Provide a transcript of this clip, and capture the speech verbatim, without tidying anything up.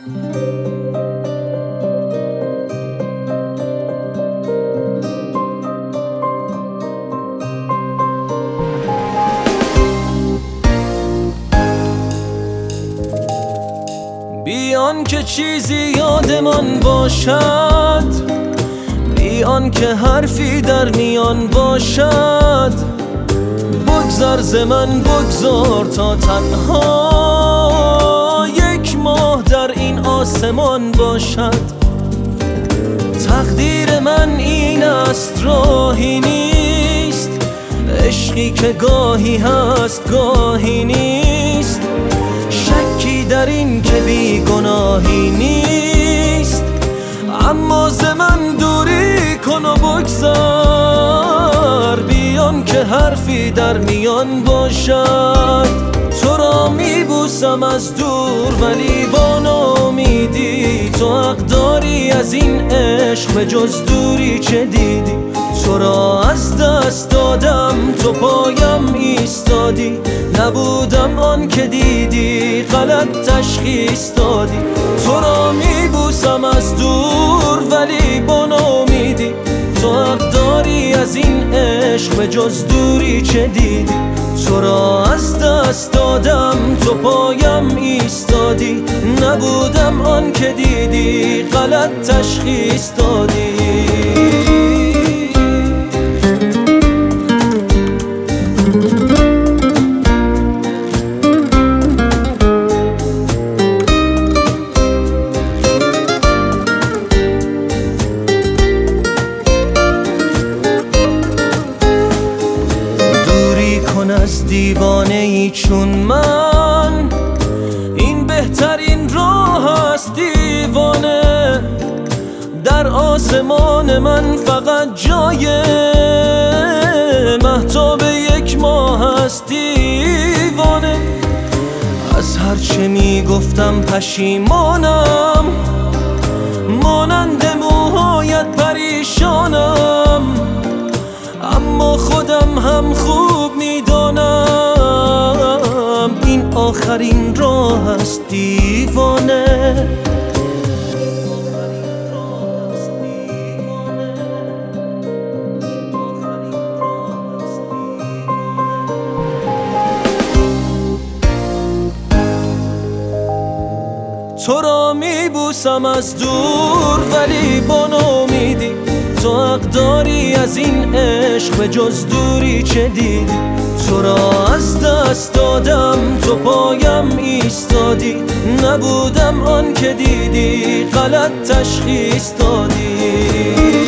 بیان که چیزی یادمان باشد، بیان که حرفی در میان باشد، بگذر ز من بگذار تا تنها یک ماه در این آسمان باشد. تقدیر من این است راهی نیست، عشقی که گاهی هست گاهی نیست، شکی در این که بی گناهی نیست. اما ز من دوری کن و بگذار، بیان که حرفی در میان باشد. تو را میبوسم از دور ولی با ناامیدی، تو حق داری از این عشق به جز دوری چه دیدی. تو را از دست دادم تو پایم ایستادی، نبودم آن که دیدی غلط تشخیص دادی. تو را میبوسم از دور ولی با ناامیدی، تو حق داری از این عشق به جز دوری چه دیدی. تو را از دست دادم تو پایم ایستادی، نبودم آن که دیدی غلط تشخیص دادی. از دیوانه ای چون من، این بهترین راه است دیوانه. در آسمان من فقط جای مهتاب یک ماه است دیوانه. از هرچه می گفتم پشیمانم، مانند موهایت پریشانم. اما خودم هم خوب میدانم این آخرین راه است دیوانه. تو را میبوسم از دور ولی با ناامیدی، تو حق داری از این عشق به جز دوری چه دیدی. تو را از دست دادم تو پایم ایستادی، نبودم آن که دیدی غلط تشخیص دادی.